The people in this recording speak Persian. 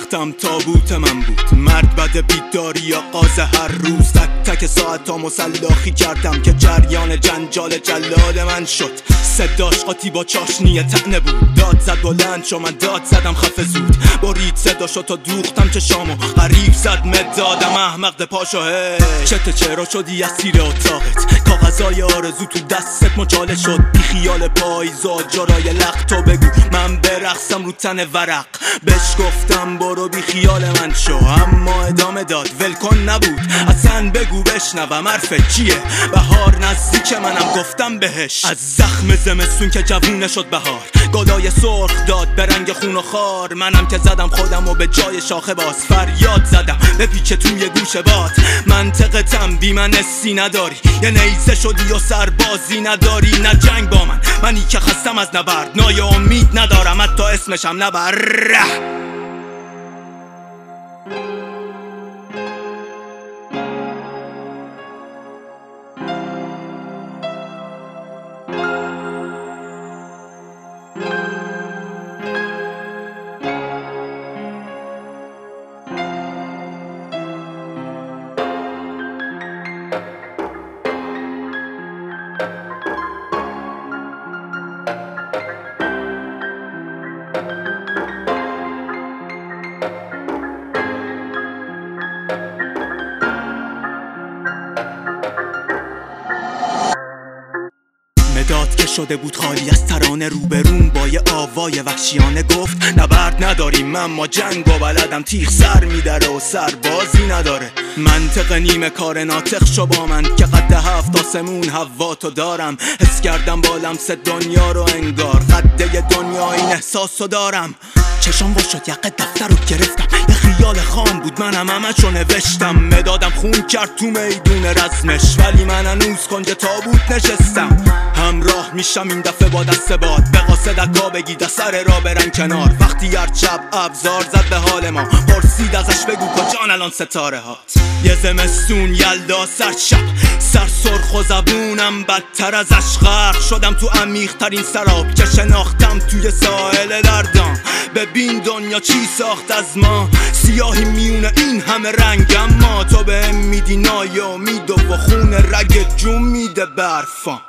وقتم تابوت من بود، مرد بد بیداری یا قاز هر روز. تک تک ساعتا مسلخی کردم که جریان جنجال جلاد من شد. صداش قاطی با چاشنی طعنه بود، داد زد بلند شو، من داد زدم خفه زود. برید صداشو تا دوختم چشامو، غریب زد مدادم احمق ده پاشو. چته چرا شدی اسیر اتاقت، کاغذای آرزو تو دستت مچاله شد. بی خیال پاییزا جارای لخت تو بگو من برقصم رو تن ورق. بهش گفتم برو بی خیال من شو، اما ادامه داد ولکن نبود. اصلا بگو بشنوم حرفت چیه، بهار نزدیک منم گفتم بهش. از زخم زمستون که جوونه شد بهار، گلای سرخ داد به رنگ خون و خار. منم که زدم خودم و به جای شاخه باز فریاد زدم به پیچ توی گوش باد. منطقتم بی من اسی نداری، یه نیزه شدی و سربازی نداری. نه جنگ با منی که خستم از نبرد، نای امید ندارم حتی اسمشم نبر. مداد که شده بود خالی از ترانه، روبروم با یه آوای وحشیانه گفت نبرد نداریم اما جنگ و بلدم. تیغ سر میداره و سربازی نداره. منطق نیمه کار ناطق شو با من که قد 7 آسمون هوا تو دارم. حس کردم با لمس دنیا رو انگار قده دنیا این احساسو دارم. چشام وا شد یقه دفتر رو گرفتم، یه خیال خام بود منم همشو نوشتم. مدادم خون کرد تو میدون رزمش، ولی من هنوز کنج تابوت نشستم. همراه میشم این دفعه با دست باد، به قاصد عکا بگید از سر را برن کنار. وقتی هر شب ابزار زد به حال ما، پرسید ازش بگو کجان الان ستاره هات. یه زمستون یلدا سر شب، سر سرخ و زبونم بدتر ازش غرق شدم تو عمیق ترین سراب که شناختم توی ساحل دردم. ببین دنیا چی ساخت از ما، سیاهی میونه این همه رنگ، اما تو بهم میدی ناامید و خون رگ جون میده برفام.